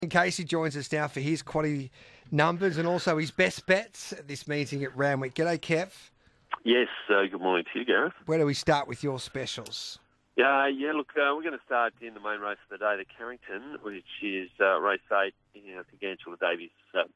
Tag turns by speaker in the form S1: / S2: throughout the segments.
S1: Casey joins us now for his quality numbers and also his best bets at this meeting at Randwick. G'day, Kev.
S2: Yes, good morning to you, Gareth.
S1: Where do we start with your specials?
S2: Look, we're going to start in the main race of the day, the Carrington, which is race 8. I think Angela Davies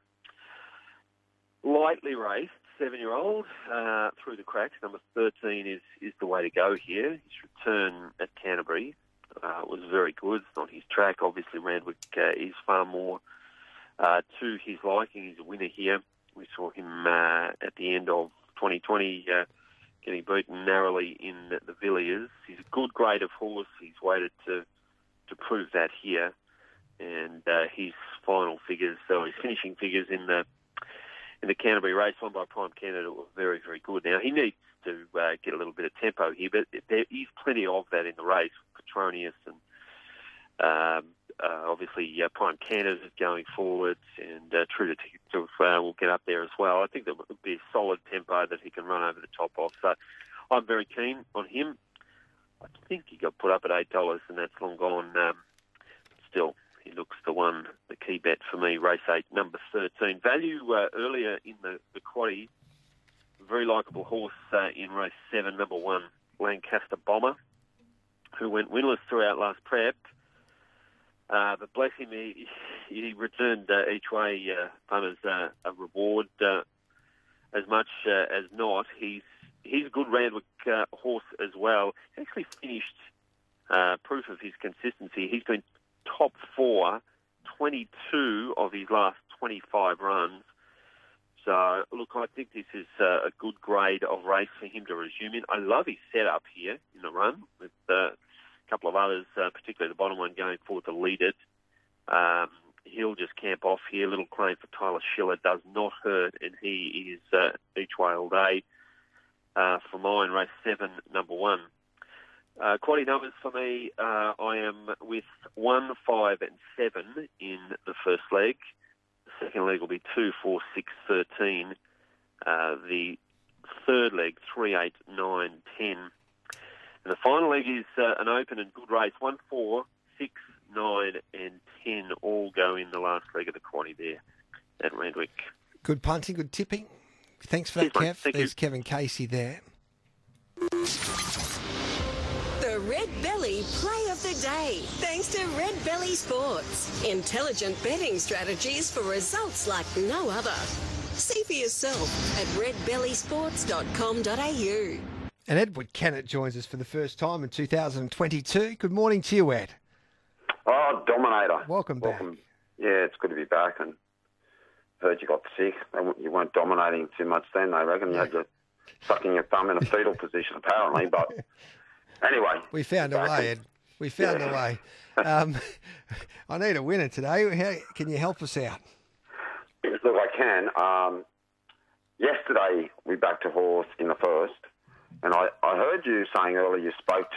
S2: lightly raced, 7-year-old, through the cracks. Number 13 is the way to go here. His return at Canterbury was very good. It's not his track. Obviously, Randwick is far more to his liking. He's a winner here. We saw him at the end of 2020 getting beaten narrowly in the Villiers. He's a good grade of horse. He's waited to prove that here. And his final figures, so his finishing figures in the Canterbury race, won by Prime Candidate, were very, very good. Now, he needs to get a little bit of tempo here, but there is plenty of that in the race. Petronius and obviously Prime Candidate going forwards, and True Detective will get up there as well. I think there will be a solid tempo that he can run over the top of. So I'm very keen on him. I think he got put up at $8, and that's long gone. Still, he looks the key bet for me, race 8, number 13. Value earlier in the quaddie, very likeable horse in race 7, number 1, Lancaster Bomber, who went winless throughout last prep. But bless him, he returned each way punters a reward as much as not. He's a good Randwick horse as well. He actually finished proof of his consistency. He's been top 4, 22 of his last 25 runs. So, look, I think this is a good grade of race for him to resume in. I love his setup here in the run with a couple of others, particularly the bottom one going forward to lead it. He'll just camp off here. Little claim for Tyler Schiller does not hurt, and he is each way all day. For mine, race 7, number 1. Quality numbers for me, I am with 1, 5 and 7 in the first leg. The second leg will be 2, 4, 6, 13. The third leg, 3, 8, 9, 10. And the final leg is an open and good race, 1, 4, 6, 9 and 10 all go in the last leg of the quaddie there at Randwick.
S1: Good punting, good tipping. Thanks for that, Kev. There's Kevin Casey there.
S3: The Red Belly Play of the Day, thanks to Red Belly Sports. Intelligent betting strategies for results like no other. See for yourself at redbellysports.com.au.
S1: And Edward Kennett joins us for the first time in 2022. Good morning to you, Ed.
S4: Oh, Dominator.
S1: Welcome back.
S4: Yeah, it's good to be back. And heard you got sick. You weren't dominating too much then, I reckon. You had your sucking your thumb in a fetal position, apparently. But anyway.
S1: We found a way, Ed. We found a way. I need a winner today. How can you help us out?
S4: Look, I can. Yesterday, we backed a horse in the first. And I heard you saying earlier you spoke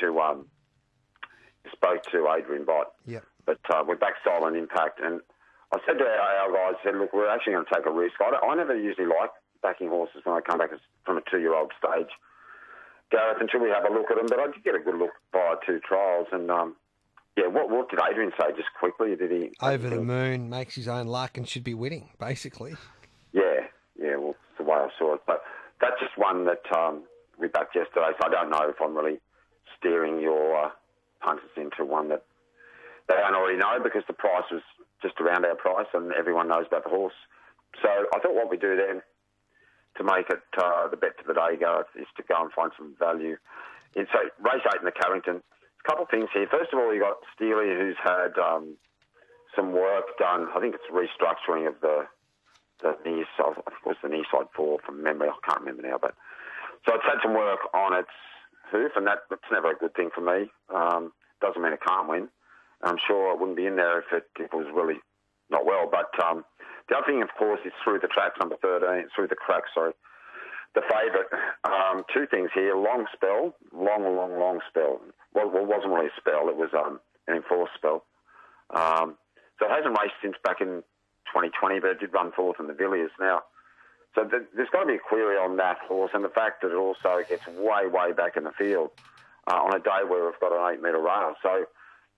S4: to Adrian Bott.
S1: Yeah.
S4: But we're back Silent Impact. And I said to our guys, look, we're actually going to take a risk. I never usually like backing horses when I come back from a 2-year-old stage, Gareth, until we have a look at them. But I did get a good look by 2 trials. And, what did Adrian say just quickly? Did he...
S1: Over the moon, makes his own luck and should be winning, basically.
S4: Yeah, well, that's the way I saw it. But that's just one that... we backed yesterday, so I don't know if I'm really steering your punters into one that they don't already know, because the price was just around our price and everyone knows about the horse. So I thought what we do then to make it the bet for the day, Gareth, is to go and find some value. So race 8 in the Carrington, a couple of things here. First of all, you got Steely, who's had some work done. I think it's restructuring of the near side. I think it was the near side 4 from memory. I can't remember now, but so it's had some work on its hoof, and that's never a good thing for me. Doesn't mean it can't win. I'm sure it wouldn't be in there if it was really not well. But the other thing, of course, is through the tracks, number 13, through the cracks, sorry. The favourite, 2 things here, long spell. Well, it wasn't really a spell. It was an enforced spell. So it hasn't raced since back in 2020, but it did run forth in the Villiers. Now, so there's got to be a query on that horse, and the fact that it also gets way, way back in the field on a day where we've got an 8-metre rail. So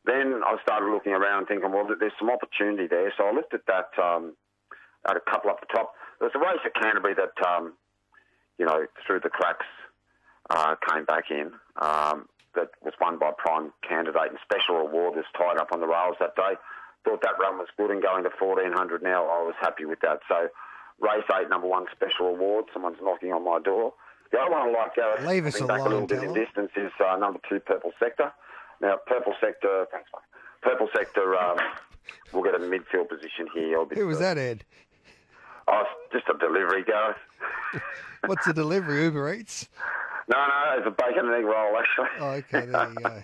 S4: then I started looking around thinking, well, there's some opportunity there. So I looked at that, at a couple up the top. There's a race at Canterbury that, through the cracks, came back in. That was won by Prime Candidate, and Special Reward was tied up on the rails that day. Thought that run was good, and going to 1400 now, I was happy with that. So race 8, number 1, Special Reward. Someone's knocking on my door. The other one I like, Gareth,
S1: Leave us
S4: back a
S1: alone,
S4: little bit in distance, is number 2, Purple Sector. Now, Purple Sector, thanks, mate. Purple Sector will get a midfield position here.
S1: Who was that, Ed?
S4: Oh, it's just a delivery, Gareth.
S1: What's the delivery? Uber Eats?
S4: No, it's a bacon and egg roll, actually.
S1: Oh, okay, there you go.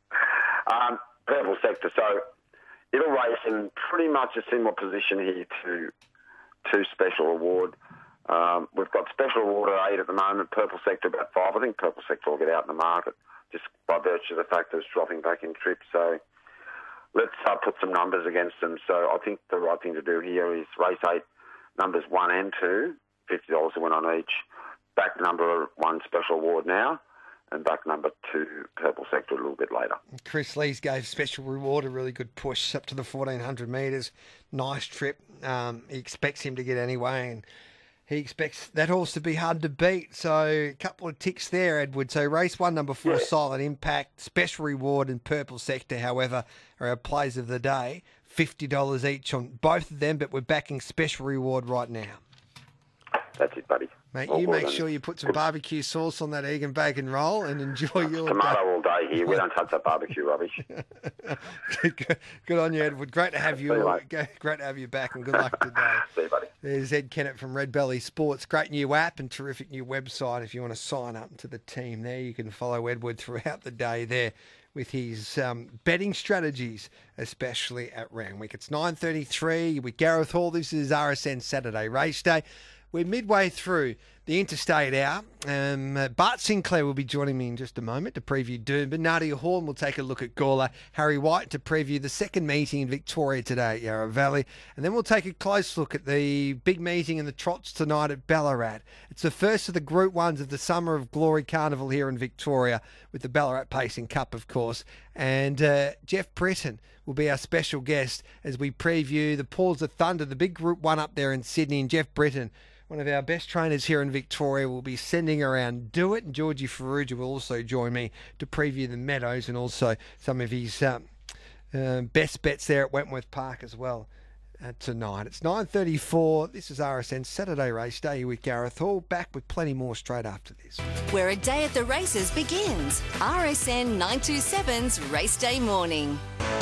S4: Purple Sector. So it'll race in pretty much a similar position here to Special Reward. We've got Special Reward at 8 at the moment, Purple Sector about 5. I think Purple Sector will get out in the market just by virtue of the fact that it's dropping back in trips. So let's put some numbers against them. So I think the right thing to do here is race 8, numbers 1 and 2, $50 a win on each. Back number 1, Special Reward now, and back number 2, Purple Sector a little bit later.
S1: Chris Lees gave Special Reward a really good push up to the 1400 metres. Nice trip. He expects him to get anyway, and he expects that horse to be hard to beat. So a couple of ticks there, Edward. So race 1, number 4, Silent Impact, Special Reward and Purple Sector, however, are our plays of the day. $50 each on both of them, but we're backing Special Reward right now.
S4: That's it, buddy.
S1: Mate, you make sure you put some barbecue sauce on that egg and bacon roll and enjoy your
S4: tomato
S1: day.
S4: all day here. We don't touch that barbecue rubbish.
S1: Good on you, Edward. Great to have you. Great to have you back, and good luck today.
S4: See you, buddy.
S1: There's Ed Kennett from Red Belly Sports. Great new app and terrific new website. If you want to sign up to the team there, you can follow Edward throughout the day there with his betting strategies, especially at Randwick. It's 9:33 with Gareth Hall. This is RSN Saturday Race Day. We're midway through the Interstate Hour. Bart Sinclair will be joining me in just a moment to preview Doomben. Nadia Horn will take a look at Gawler. Harry White to preview the second meeting in Victoria today at Yarra Valley. And then we'll take a close look at the big meeting in the trots tonight at Ballarat. It's the first of the Group 1s of the Summer of Glory Carnival here in Victoria, with the Ballarat Pacing Cup, of course. And Jeff Britton will be our special guest as we preview the Paws of Thunder, the big Group 1 up there in Sydney. And Jeff Britton, one of our best trainers here in Victoria, will be sending around Do It. And Georgie Ferrugia will also join me to preview the Meadows and also some of his best bets there at Wentworth Park as well tonight. It's 9:34. This is RSN Saturday Race Day with Gareth Hall. Back with plenty more straight after this.
S5: Where a day at the races begins. RSN 927's Race Day Morning.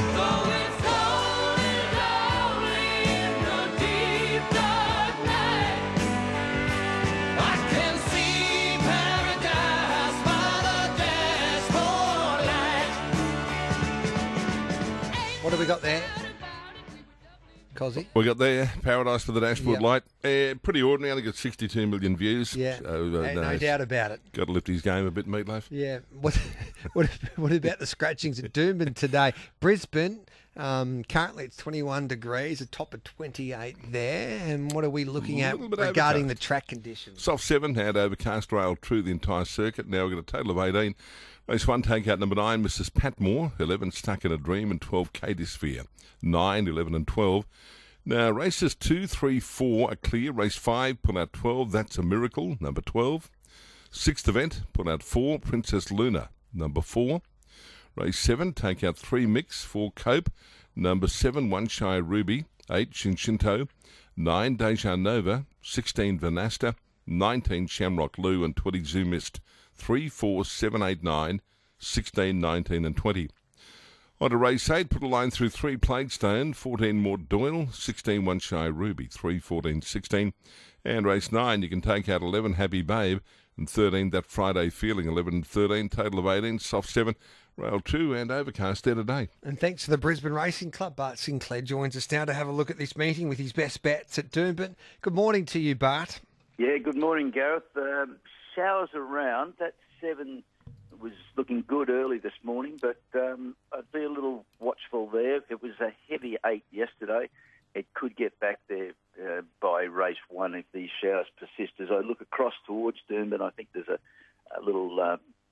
S1: What have we got there, Cozzy?
S6: We got there Paradise for the Dashboard Light. Pretty ordinary. I think it's 62 million views.
S1: Yeah,
S6: so,
S1: no doubt about it.
S6: Got to lift his game a bit, Meatloaf.
S1: Yeah. What about the scratchings at Doomben today? Brisbane, currently it's 21 degrees, a top of 28 there. And what are we looking at regarding the track conditions?
S6: Soft 7 had overcast rail through the entire circuit. Now we've got a total of 18. Race 1, takeout number 9, Mrs. Patmore. 11, Stuck in a Dream, and 12, Katie Sphere. 9, 11 and 12. Now, races 2, 3, 4 are clear. Race 5, pull out 12, That's a Miracle, number 12. 6th event, pull out 4, Princess Luna, number 4. Race 7, take out 3 Mix, 4 Cope, number 7, One Shy Ruby, 8 Shinshinto, 9 Deja Nova, 16 Vanasta, 19 Shamrock Lou, and 20 Zoomist. 3, 4, 7, 8, 9, 16, 19 and 20. On to race 8, put a line through 3 Plaguestone, 14 Mort Doyle, 16 One Shy Ruby, 3, 14, 16. And race 9, you can take out 11 Happy Babe, and 13 That Friday Feeling, 11 and 13, total of 18, soft 7, rail 2 and overcast there today.
S1: And thanks to the Brisbane Racing Club, Bart Sinclair joins us now to have a look at this meeting with his best bets at Doomben. Good morning to you, Bart.
S7: Yeah, good morning, Gareth. Showers around. That 7 was looking good early this morning, but I'd be a little watchful there. It was a heavy 8 yesterday. It could get back there by race 1 if these showers persist. As I look across towards Doomben, I think there's a little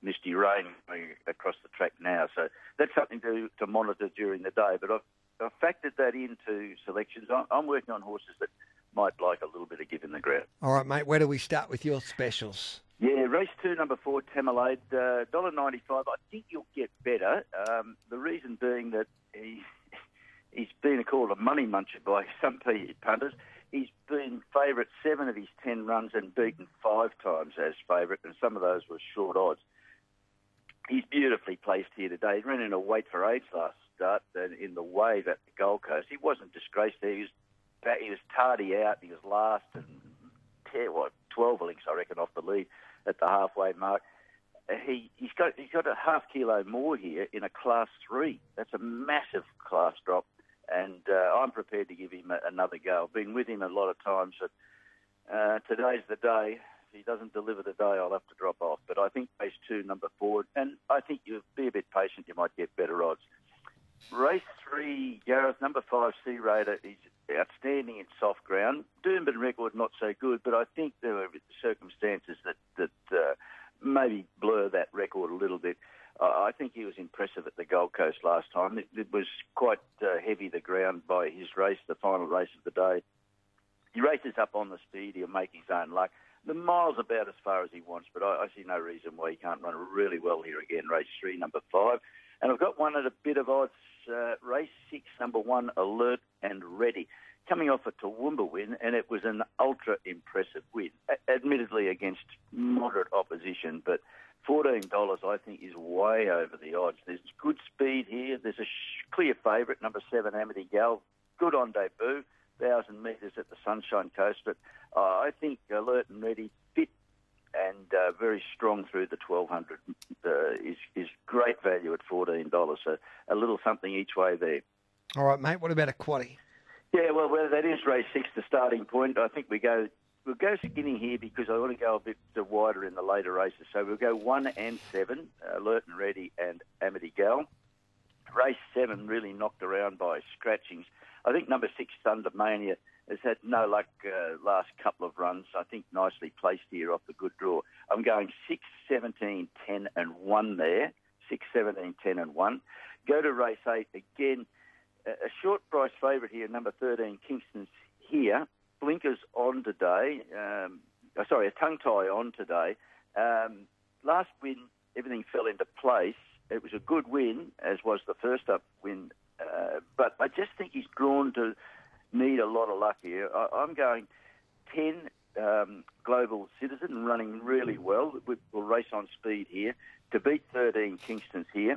S7: misty rain going across the track now. So that's something to monitor during the day. But I've factored that into selections. I'm working on horses that might like a little bit of give in the ground.
S1: All right, mate, where do we start with your specials?
S7: Yeah, race 2, number 4, Tamalade, $1.95. I think you'll get better. The reason being that he's been called a money muncher by some punters. He's been favourite 7 of his 10 runs and beaten 5 times as favourite, and some of those were short odds. He's beautifully placed here today. He ran in a weight for age last start in the wave at the Gold Coast. He wasn't disgraced there. He was tardy out. He was last and 12 links, I reckon, off the lead at the halfway mark. He's got a half kilo more here in a Class 3. That's a massive class drop, and I'm prepared to give him another go. I've been with him a lot of times, but today's the day. If he doesn't deliver today, I'll have to drop off. But I think race 2, number 4, and I think you'll be a bit patient, you might get better odds. Race 3, Gareth, number 5, Sea Raider, is outstanding in soft ground. Doomben record not so good, but I think there were circumstances that maybe blur that record a little bit. I think he was impressive at the Gold Coast last time. It was quite heavy, the ground, by his race, the final race of the day. He races up on the speed. He'll make his own luck. The mile's about as far as he wants, but I see no reason why he can't run really well here again. Race 3, number 5. And I've got one at a bit of odds. Race 6, number 1, Alert and Ready. Coming off a Toowoomba win, and it was an ultra-impressive win. Admittedly against moderate opposition, but $14 I think is way over the odds. There's good speed here. There's a clear favourite, number 7, Amity Gal. Good on debut, 1,000 metres at the Sunshine Coast. But I think Alert and Ready, fit and very strong through the 1,200 is great value at $14. So a little something each way there.
S1: All right, mate, what about a quaddie?
S7: Yeah, well, that is race 6, the starting point. I think we'll go skinny here because I want to go a bit wider in the later races. So we'll go 1 and 7, Alert and Ready and Amity Gal. Race 7 really knocked around by scratchings. I think number 6, Thunder Mania, has had no luck last couple of runs. I think nicely placed here off the good draw. I'm going 6, 17, 10 and 1 there. 6, 17, 10 and 1. Go to race 8 again. A short price favourite here, number 13, Kingston's here. Blinkers on today. A tongue tie on today. Last win, everything fell into place. It was a good win, as was the first up win. But I just think he's drawn to need a lot of luck here. I'm going 10, Global Citizen, running really well. We'll race on speed here. To beat 13, Kingston's here.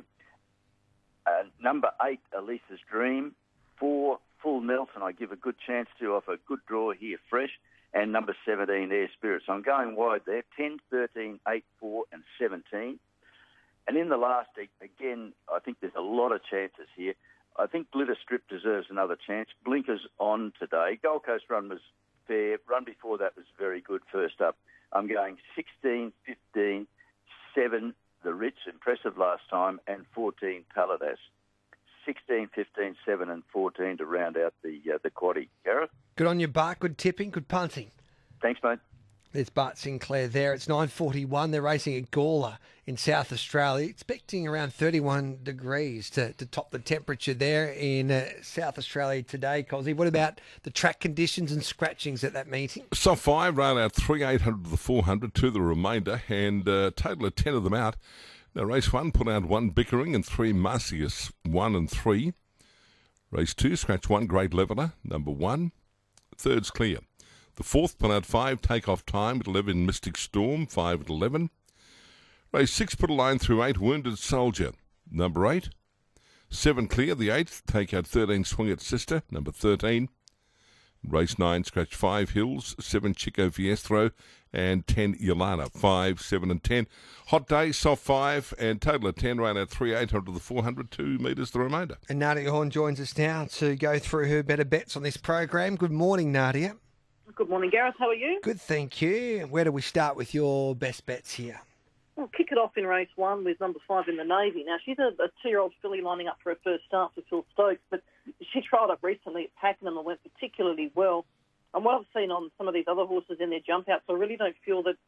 S7: Number 8, Elisa's Dream. 4, Full Nelson, I give a good chance to off a good draw here, fresh. And number 17, Air Spirit. So I'm going wide there. 10, 13, 8, 4 and 17. And in the last, again, I think there's a lot of chances here. I think Glitter Strip deserves another chance. Blinkers on today. Gold Coast run was fair. Run before that was very good first up. I'm going 16, 15, 7, The Ritz, impressive last time, and 14, Paladas. 16, 15, 7 and 14 to round out the quaddie. Gareth?
S1: Good on you, Bart. Good tipping, good punting.
S7: Thanks, mate.
S1: There's Bart Sinclair there. It's 9:41. They're racing at Gawler in South Australia, expecting around 31 degrees to top the temperature there in South Australia today. Cosy, what about the track conditions and scratchings at that meeting?
S6: Sub 5 rail out 3 800 of the 400 to the remainder, and total of 10 of them out. Now, race 1 put out 1 Bickering and 3 Marcius, 1 and 3. Race 2, scratch 1 Great Leveler, number 1. Third's clear. The 4th put out 5 Takeoff Time at 11 Mystic Storm, 5 at 11. Race 6 put a line through 8 Wounded Soldier, number 8. 7 clear, the 8th, take out 13 Swing It Sister, number 13. Race 9, scratch 5 Hills, 7 Chico Fiestro, and 10 Yolana, 5, 7 and 10. Hot Day, soft 5, and total of 10, right at 3 800 to the 400, 2 metres the remainder.
S1: And Nadia Horn joins us now to go through her better bets on this program. Good morning, Nadia.
S8: Good morning, Gareth. How are you?
S1: Good, thank you. Where do we start with your best bets here?
S8: We'll kick it off in race 1 with number 5 in the Navy. Now, she's a 2-year-old filly lining up for her first start for Phil Stokes, but she trialled up recently at Pakenham and went particularly well. And what I've seen on some of these other horses in their jump outs, I really don't feel that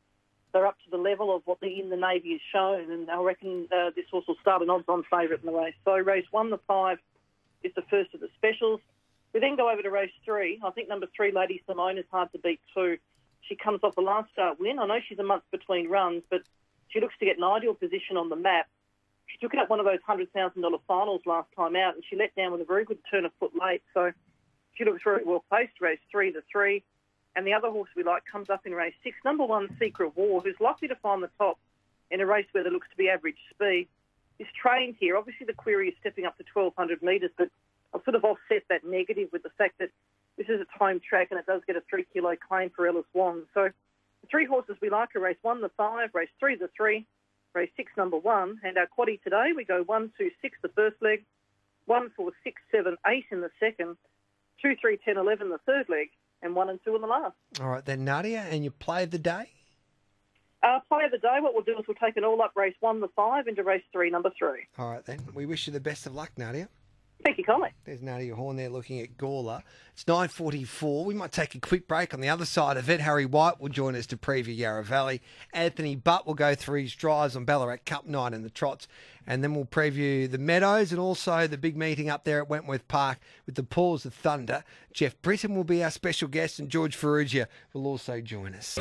S8: they're up to the level of what the In the Navy has shown, and I reckon this horse will start an odds-on favourite in the race. So race 1, the 5, is the first of the specials. We then go over to race 3. I think number 3, Lady Simone, is hard to beat too. She comes off the last start win. I know she's a month between runs, but she looks to get an ideal position on the map. She took out one of those $100,000 finals last time out, and she let down with a very good turn of foot late. So she looks very well placed. Race 3, the 3. And the other horse we like comes up in race 6, number 1, Secret War, who's likely to find the top in a race where there looks to be average speed. Is trained here. Obviously, the query is stepping up to 1,200 metres, but I'll sort of offset that negative with the fact that this is a time track and it does get a 3-kilo claim for Ellis Wong. So the 3 horses we like are race 1, the 5, race 3, the 3, race 6, number 1. And our quaddie today, we go 1, 2, 6, the first leg, 1, 4, 6, 7, 8 in the second, 2, 3, 10, 11 the third leg, and 1 and 2 in the last.
S1: All right, then, Nadia, and your play of the day?
S8: Play of the day, what we'll do is we'll take an all-up race 1, the 5, into race 3, number 3.
S1: All right, then. We wish you the best of luck, Nadia.
S8: Thank you, Colin.
S1: There's Nadia Horn there looking at Gawler. It's 9:44. We might take a quick break. On the other side of it, Harry White will join us to preview Yarra Valley. Anthony Butt will go through his drives on Ballarat Cup night in the trots. And then we'll preview the Meadows and also the big meeting up there at Wentworth Park with the Paws of Thunder. Jeff Britton will be our special guest and George Ferrugia will also join us.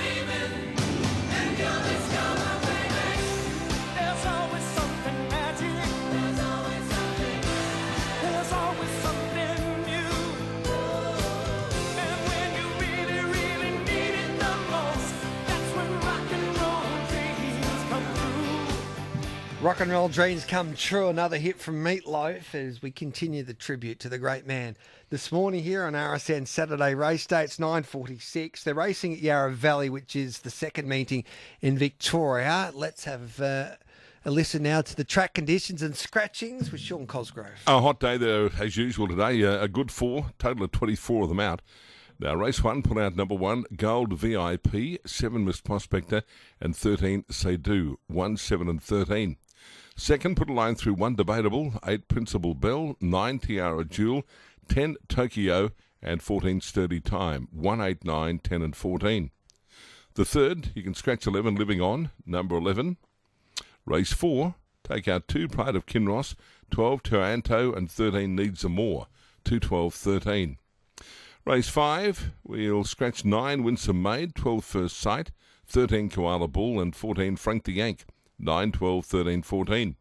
S1: Rock and roll dreams come true. Another hit from Meatloaf as we continue the tribute to the great man. This morning here on RSN Saturday Race Day, it's 9:46. They're racing at Yarra Valley, which is the second meeting in Victoria. Let's have a listen now to the track conditions and scratchings with Sean Cosgrove.
S6: A hot day there as usual today. A good 4, total of 24 of them out. Now, race 1, pull out number 1, Gold VIP, 7 Miss Prospector, and 13 Seydu, 1, 7 and 13. Second, put a line through 1 Debatable, 8 Principal Bell, 9 Tiara Jewel, 10 Tokyo, and 14 Sturdy Time, 1, 8, 9, 10 and 14. The third, you can scratch 11 Living On, number 11. Race 4, take out 2 Pride of Kinross, 12 Taranto, and 13 Needs a More, 2, 12, 13. Race 5, we'll scratch 9 Winsome Maid, 12 First Sight, 13 Koala Bull, and 14 Frank the Yank, 9, 12, 13, 14.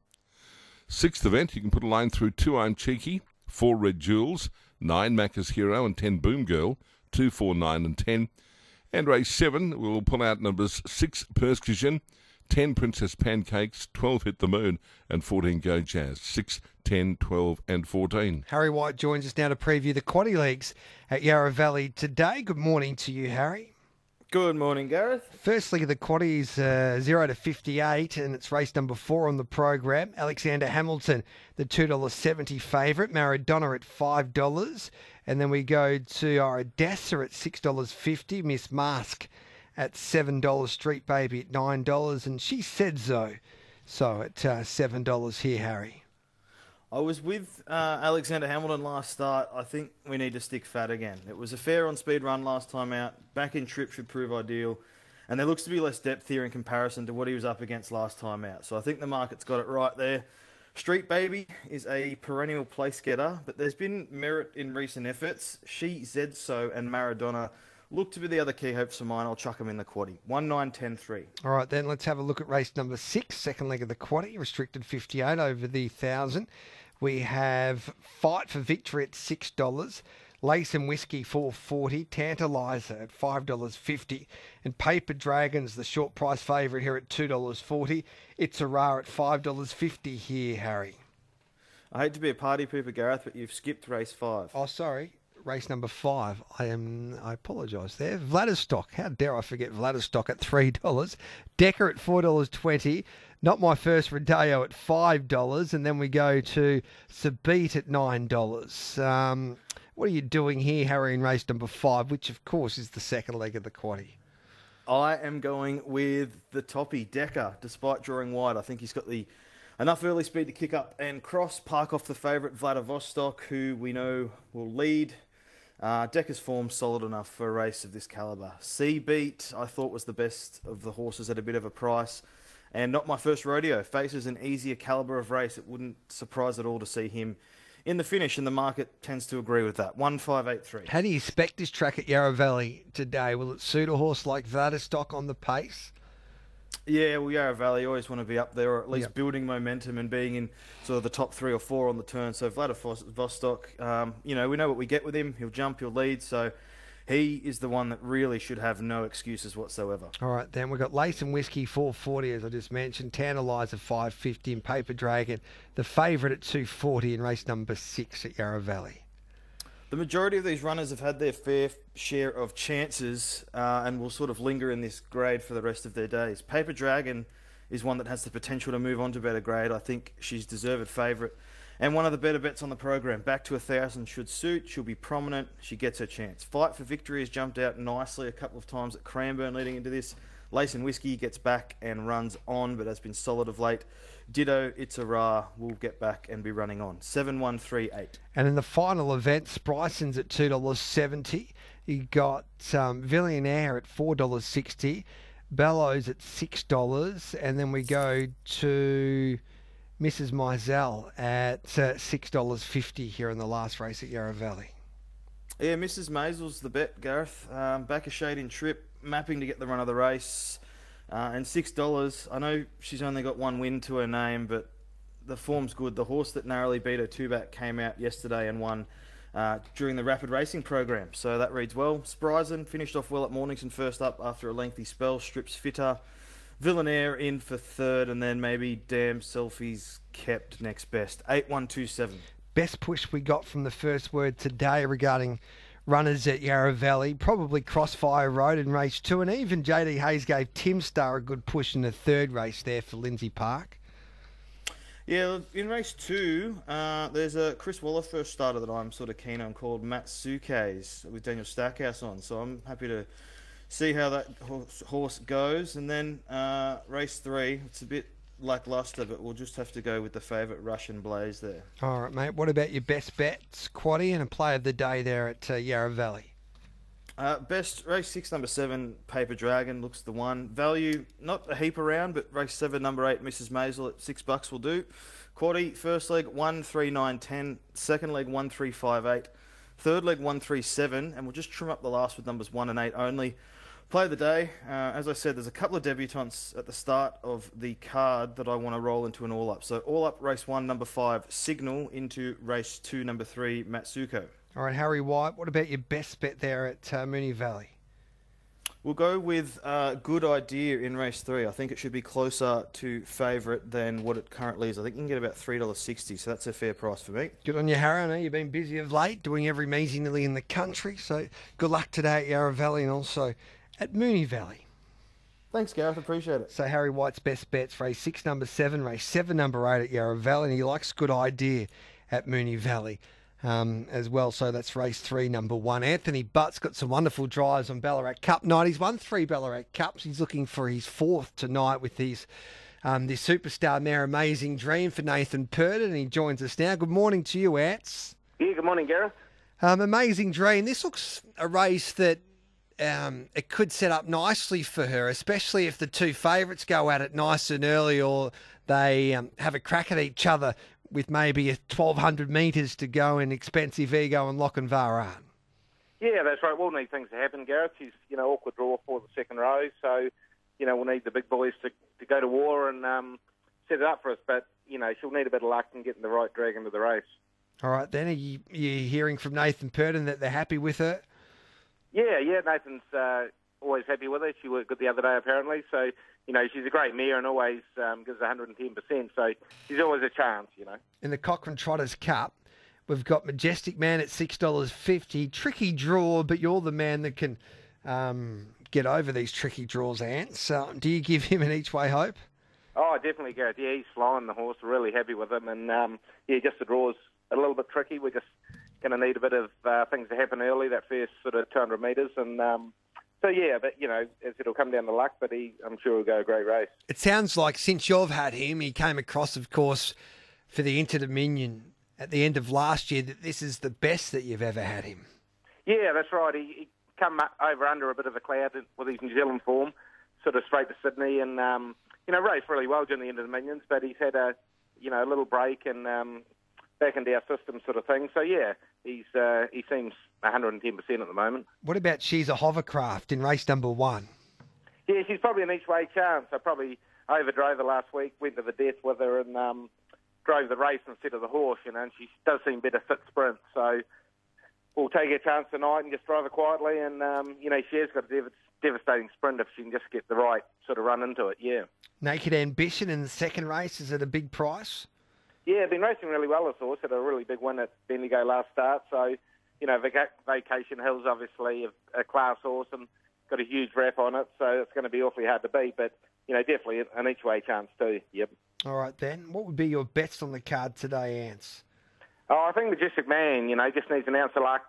S6: Sixth event, you can put a line through 2 I'm Cheeky, 4 Red Jewels, 9 Macca's Hero, and 10 Boom Girl, 2, 4, 9 and 10. And race 7, we'll pull out numbers 6 Persecution, 10 Princess Pancakes, 12 Hit the Moon, and 14 Go Jazz, 6, 10, 12 and 14.
S1: Harry White joins us now to preview the quaddie leagues at Yarra Valley today. Good morning to you, Harry.
S9: Good morning, Gareth.
S1: Firstly, the quaddies 0 to 58, and it's race number 4 on the program. Alexander Hamilton, the $2.70 favourite. Maradona at $5. And then we go to Odessa at $6.50. Miss Mask at $7. Street Baby at $9. And She Said So. So at $7 here, Harry.
S9: I was with Alexander Hamilton last start. I think we need to stick fat again. It was a fair on-speed run last time out. Back in trip should prove ideal. And there looks to be less depth here in comparison to what he was up against last time out. So I think the market's got it right there. Street Baby is a perennial place getter, but there's been merit in recent efforts. She Said So and Maradona look to be the other key hopes for mine. I'll chuck them in the quaddie. 1, 9, 10, 3.
S1: All right, then let's have a look at race number 6, second leg of the quaddie, restricted 58 over the 1,000. We have Fight for Victory at $6, Lace and Whiskey $4.40, Tantalizer at $5.50, and Paper Dragons, the short price favourite here at $2.40. It's a rare at $5.50 here, Harry.
S9: I hate to be a party pooper, Gareth, but you've skipped race 5.
S1: Oh, sorry. Race number 5. I apologise there. Vladivostok. How dare I forget Vladivostok at $3. Decker at $4.20. Not My First Rodeo at $5. And then we go to Sabit at $9. What are you doing here, Harry, in race number 5, which, of course, is the second leg of the quaddie?
S9: I am going with the toppy, Decker, despite drawing wide. I think he's got enough early speed to kick up and cross, park off the favourite Vladivostok, who we know will lead. Decker's form solid enough for a race of this calibre. Seabeat, I thought, was the best of the horses at a bit of a price. And Not My First Rodeo faces an easier calibre of race. It wouldn't surprise at all to see him in the finish, and the market tends to agree with that. 1583.
S1: How do you expect this track at Yarra Valley today? Will it suit a horse like Vladivostok on the pace?
S9: Yeah, well, Yarra Valley, you always want to be up there, or at least building momentum and being in sort of the top 3 or 4 on the turn. So Vladivostok, we know what we get with him. He'll jump, he'll lead. So he is the one that really should have no excuses whatsoever.
S1: All right, then we've got Lace and Whiskey 440, as I just mentioned. Tantalizer 550 and Paper Dragon, the favourite at 240 in race number 6 at Yarra Valley.
S9: The majority of these runners have had their fair share of chances and will sort of linger in this grade for the rest of their days. Paper Dragon is one that has the potential to move on to better grade. I think she's deserved favourite and one of the better bets on the program. Back to 1,000 should suit. She'll be prominent. She gets her chance. Fight for Victory has jumped out nicely a couple of times at Cranbourne leading into this. Lace and Whiskey gets back and runs on, but has been solid of late. Ditto, It's a Ra will get back and be running on. 7-1-3-8.
S1: And in the final event, Spryson's at $2.70. You got Villionaire at $4.60. Bellows at $6. And then we go to Mrs. Mizell at $6.50 here in the last race at Yarra Valley.
S9: Yeah, Mrs. Maisel's the bet, Gareth. Back a shade in trip, mapping to get the run of the race. And $6, I know she's only got one win to her name, but the form's good. The horse that narrowly beat her two-back came out yesterday and won during the rapid racing program, so that reads well. Spryson finished off well at Mornington first up after a lengthy spell. Strips fitter. Villionaire in for third, and then maybe Damn Selfies kept next best. 8-1-2-7.
S1: Best push we got from the first word today regarding runners at Yarra Valley, probably Crossfire Road in race 2, and even JD Hayes gave Tim Star a good push in the third race there for Lindsay Park.
S9: Yeah, in race 2, there's a Chris Waller first starter that I'm sort of keen on called Matt Sukays with Daniel Stackhouse on, so I'm happy to see how that horse goes. And then race 3, it's a bit lackluster, but we'll just have to go with the favourite Russian Blaze there.
S1: All right, mate. What about your best bets, Quaddy, and a play of the day there at Yarra Valley?
S9: Best race 6, number 7, Paper Dragon looks the one. Value not a heap around, but race 7, number 8, Mrs. Maisel at $6 will do. Quaddy, first leg 1, 3, 9, 10. Second leg 1, 3, 5, 8. Third leg 1, 3, 7, and we'll just trim up the last with numbers 1 and 8 only. Play of the day, as I said, there's a couple of debutants at the start of the card that I want to roll into an all-up. So all-up, race 1, number 5, Signal, into race 2, number 3, Matsuko.
S1: All right, Harry White, what about your best bet there at Moonee Valley?
S9: We'll go with Good Idea in race 3. I think it should be closer to favourite than what it currently is. I think you can get about $3.60, so that's a fair price for me.
S1: Good on you, Harry. I know you've been busy of late, doing every meeting nearly in the country, so good luck today at Yarra Valley and also at Moonee Valley.
S9: Thanks, Gareth. Appreciate it.
S1: So Harry White's best bets, race 6, number 7, race 7, number 8 at Yarra Valley, and he likes Good Idea at Moonee Valley as well. So that's race 3, number 1. Anthony Butt's got some wonderful drives on Ballarat Cup night. He's won 3 Ballarat Cups. He's looking for his 4th tonight with his this superstar mare, Amazing Dream, for Nathan Purden, and he joins us now. Good morning to you, Ants.
S10: Yeah, good morning, Gareth.
S1: Amazing Dream. This looks a race that it could set up nicely for her, especially if the two favourites go at it nice and early, or they have a crack at each other with maybe 1,200 metres to go in Expensive Ego and Lochinvar.
S10: Yeah, that's right. We'll need things to happen, Gareth. She's, awkward draw for the second row, so, we'll need the big boys to go to war and set it up for us. But, she'll need a bit of luck in getting the right dragon to the race.
S1: All right, then. Are you hearing from Nathan Purden that they're happy with her?
S10: Yeah, Nathan's always happy with her. She worked good the other day, apparently. So, she's a great mare and always gives 110%. So she's always a chance,
S1: In the Cochrane Trotters Cup, we've got Majestic Man at $6.50. Tricky draw, but you're the man that can get over these tricky draws, Ants. Do you give him an each-way hope?
S10: Oh, definitely, Gareth. Yeah, he's flying the horse. We're really happy with him. And, just the draw's a little bit tricky. We're just going to need a bit of things to happen early, that first sort of 200 metres. And but, it'll come down to luck, but I'm sure he'll go a great race.
S1: It sounds like since you've had him, he came across, of course, for the Inter Dominion at the end of last year, that this is the best that you've ever had him.
S10: Yeah, that's right. He come over under a bit of a cloud with his New Zealand form, sort of straight to Sydney, and raced really well during the end of the Dominions, but he's had a little break and back into our system sort of thing. So yeah, he seems 110% at the moment.
S1: What about She's a Hovercraft in race number 1?
S10: Yeah, she's probably an each way chance. I probably overdrove her last week, went to the death with her, and drove the race instead of the horse. And she does seem better fit sprint. So we'll take her chance tonight and just drive her quietly. And she has got a devastating sprint if she can just get the right sort of run into it. Yeah.
S1: Naked Ambition in the second race, is it a big price?
S10: Yeah, been racing really well, this horse. Had a really big win at Bendigo last start. So, Vacation Hill's obviously a class horse and got a huge wrap on it. So it's going to be awfully hard to beat. But, definitely an each-way chance too. Yep. All
S1: right, then. What would be your bets on the card today, Ants?
S10: Oh, I think Majestic Man, just needs an ounce of luck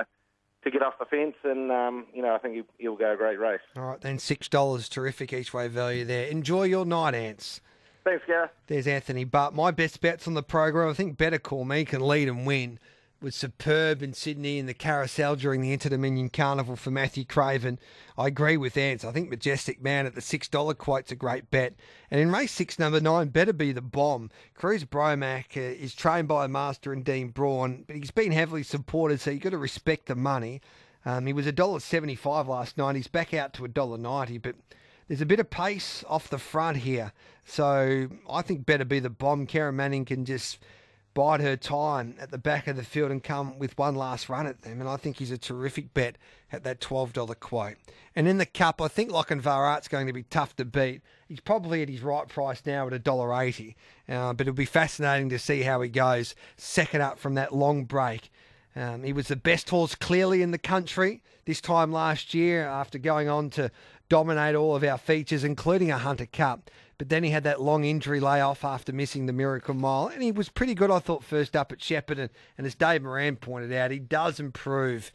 S10: to get off the fence. And, I think he'll go a great race.
S1: All right, then. $6, terrific each-way value there. Enjoy your night, Ants.
S10: Thanks, Gareth.
S1: There's Anthony Butt. My best bets on the program, I think Better Call Me can lead and win. Was superb in Sydney in the carousel during the Inter-Dominion Carnival for Matthew Craven. I agree with Ants. I think Majestic Man at the $6 quote's a great bet. And in race 6, number 9, Better Be the Bomb. Cruz Bromack is trained by a master in Dean Braun, but he's been heavily supported, so you've got to respect the money. He was $1.75 last night. He's back out to $1.90, but there's a bit of pace off the front here. So I think Better Be the Bomb. Karen Manning can just bide her time at the back of the field and come with one last run at them. And I think he's a terrific bet at that $12 quote. And in the Cup, I think Lochinvar going to be tough to beat. He's probably at his right price now at $1.80. But it'll be fascinating to see how he goes second up from that long break. He was the best horse clearly in the country this time last year after going on to dominate all of our features, including a Hunter Cup. But then he had that long injury layoff after missing the Miracle Mile. And he was pretty good, I thought, first up at Shepparton. And as Dave Moran pointed out, he does improve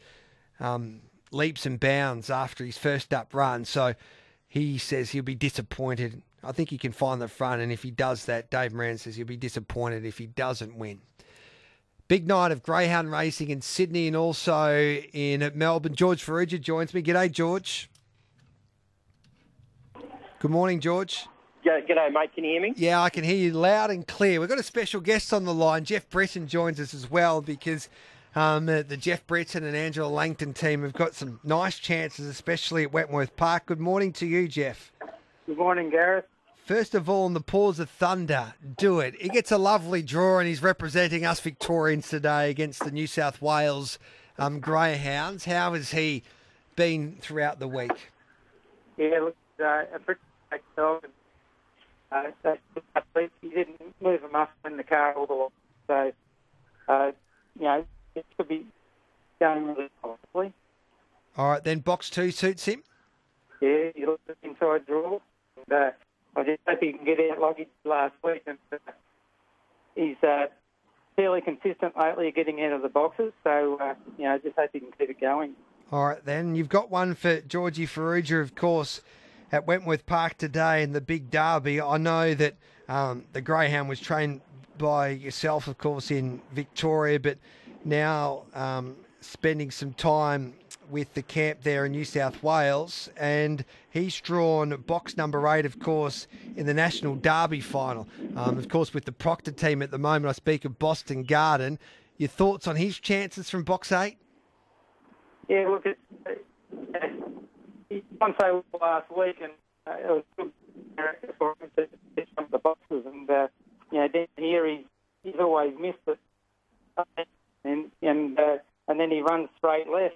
S1: leaps and bounds after his first up run. So he says he'll be disappointed. I think he can find the front. And if he does that, Dave Moran says he'll be disappointed if he doesn't win. Big night of greyhound racing in Sydney and also in Melbourne. George Farrugia joins me. G'day, George. Good morning, George.
S11: G'day, mate. Can you hear me?
S1: Yeah, I can hear you loud and clear. We've got a special guest on the line. Jeff Breton joins us as well because the Jeff Breton and Angela Langton team have got some nice chances, especially at Wentworth Park. Good morning to you, Jeff.
S11: Good morning, Gareth.
S1: First of all, in the Paws of Thunder, do it. He gets a lovely draw and he's representing us Victorians today against the New South Wales Greyhounds. How has he been throughout the week?
S11: Yeah, look, a pretty great dog. He didn't move a muscle in the car all the way. So, it could be going really positively.
S1: All right, then box 2 suits him?
S11: Yeah, he looks at the inside draw. And, I just hope he can get out like he did last week. And he's fairly consistent lately getting out of the boxes. So, just hope he can keep it going.
S1: All right, then. You've got one for Georgie Farrugia, of course, at Wentworth Park today in the big derby. I know that the greyhound was trained by yourself, of course, in Victoria, but now spending some time with the camp there in New South Wales, and he's drawn box number 8, of course, in the National Derby final. Of course, with the Proctor team at the moment, I speak of Boston Garden. Your thoughts on his chances from box 8?
S11: Yeah, look, he won so well last week, and it was good for him to get some of the boxes. And down here he's always missed it, and then he runs straight left.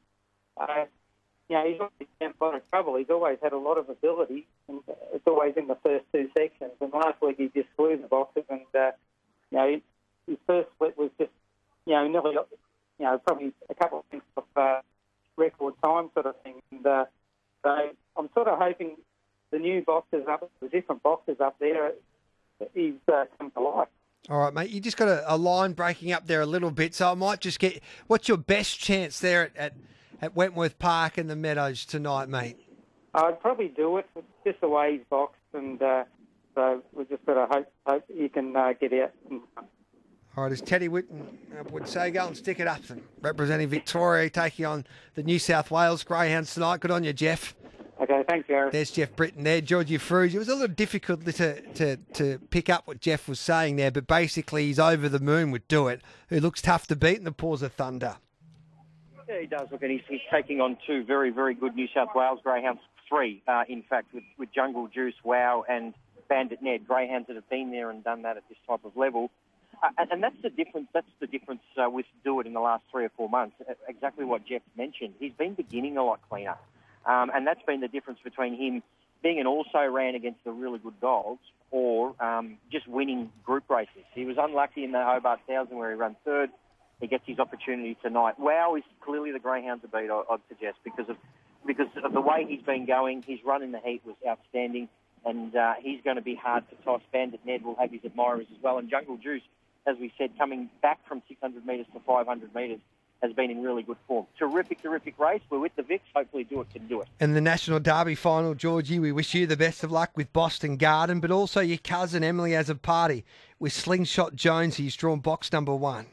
S11: He's always had a lot of trouble. He's always had a lot of ability, and it's always in the first 2 sections. And last week he just flew the boxes, and his first split was just nearly probably a couple of things off record time sort of thing. And so I'm sort of hoping the new boxes up, the different boxes up there, he's come to life.
S1: All right, mate. You just got a line breaking up there a little bit, so I might just get. What's your best chance there at Wentworth Park and the Meadows tonight, mate?
S11: I'd probably do it just the way he's boxed, and so we've just got to hope he can get out.
S1: All right, as Teddy Whitten would say, go and stick it up. Representing Victoria, taking on the New South Wales Greyhounds tonight. Good on you, Jeff.
S12: Okay, thanks, Gareth.
S1: There's Jeff Britton there, Georgie Fruge. It was a little difficult to pick up what Jeff was saying there, but basically he's over the moon with Do It, who looks tough to beat in the Paws of Thunder.
S12: Yeah, he does. Look, and he's taking on two very, very good New South Wales Greyhounds. Three, in fact, with Jungle Juice, Wow, and Bandit Ned. Greyhounds that have been there and done that at this type of level. And that's the difference. That's the difference with Do It in the last 3 or 4 months. Exactly what Jeff mentioned. He's been beginning a lot cleaner. And that's been the difference between him being an also-ran against the really good dogs or just winning group races. He was unlucky in the Hobart 1000 where he ran third. He gets his opportunity tonight. Wow is clearly the Greyhounds to beat, I'd suggest, because of the way he's been going. His run in the heat was outstanding, and he's going to be hard to toss. Bandit Ned will have his admirers as well. And Jungle Juice, as we said, coming back from 600 metres to 500 metres, has been in really good form. Terrific race. We're with the Vics. Hopefully Do It can do it.
S1: And the National Derby final, Georgie, we wish you the best of luck with Boston Garden, but also your cousin Emily has a party with Slingshot Jones. He's drawn box number 1.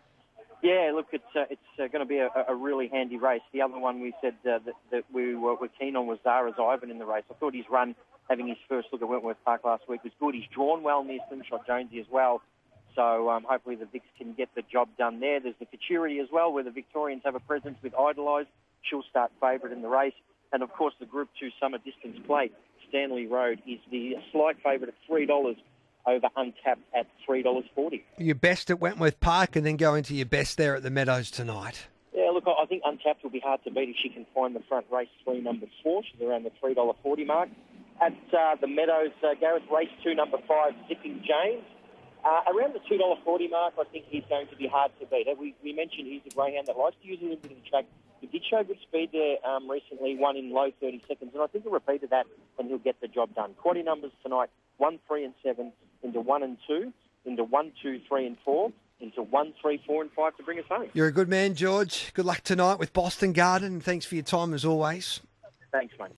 S12: Yeah, look, it's going to be a really handy race. The other one we said that we were keen on was Zara's Ivan in the race. I thought his run, having his first look at Wentworth Park last week, was good. He's drawn well near Slingshot Jonesy as well. So hopefully the Vics can get the job done there. There's the Futurity as well, where the Victorians have a presence with Idolise. She'll start favourite in the race. And, of course, the Group 2 Summer Distance Plate, Stanley Road, is the slight favourite at $3 over Untapped at $3.40.
S1: Your best at Wentworth Park and then go into your best there at the Meadows tonight.
S12: Yeah, look, I think Untapped will be hard to beat if she can find the front race 3, number 4. She's around the $3.40 mark. At the Meadows, Gareth, race 2, number 5, Zipping James. Around the $2.40 mark, I think he's going to be hard to beat. We mentioned he's a greyhound that likes to use a little bit of the track. He did show good speed there recently, won in low 30 seconds, and I think he'll repeat that and he'll get the job done. Quaddy numbers tonight, 1, 3 and 7, into 1 and 2, into 1, 2, 3 and 4, into 1, 3, 4 and 5 to bring us home.
S1: You're a good man, George. Good luck tonight with Boston Garden, and thanks for your time as always.
S12: Thanks, mate.